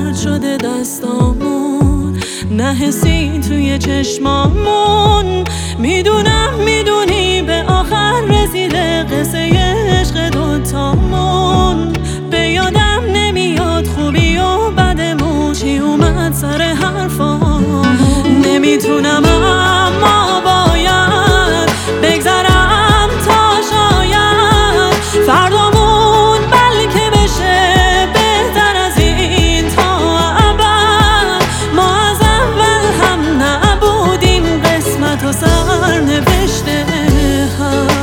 سرد شده دستامون، نه حسی توی چشمامون. میدونی به آخر رسیده قصه عشق دوتامون. به یادم نمیاد خوبی و بدمون چی اومد سر حرفام. نمیتونم اما باید بگذرم تا شاید فردامون بلکه بشه بهتر از این تا ابد. ما از اول هم نبودیم قسمت و سرنوشته هم.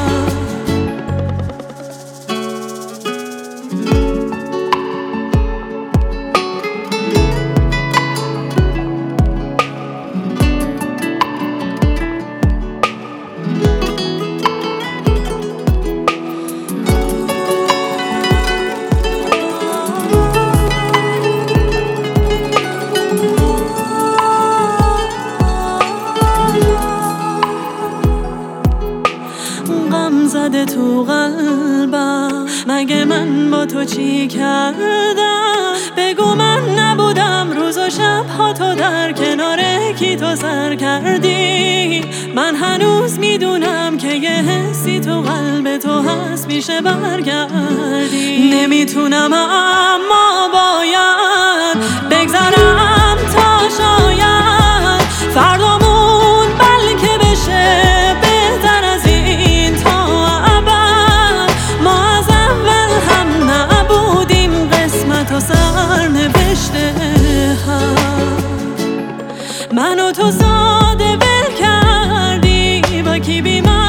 غم زده تو قلبم، مگه من با تو چی کردم؟ بگو من نبودم روز و شب ها تو در کنار کی تو سر کردی. من هنوز میدونم که یه حسی تو قلب تو هست میشه برگردی. نمیتونم اما باید بگذرم تا شاید فردامون بلکه بشه بهتر از این تا ابد. ما از اول هم نبودیم قسمت و سرنوشته هم. منو تو ساده ول کردی با کی بیمار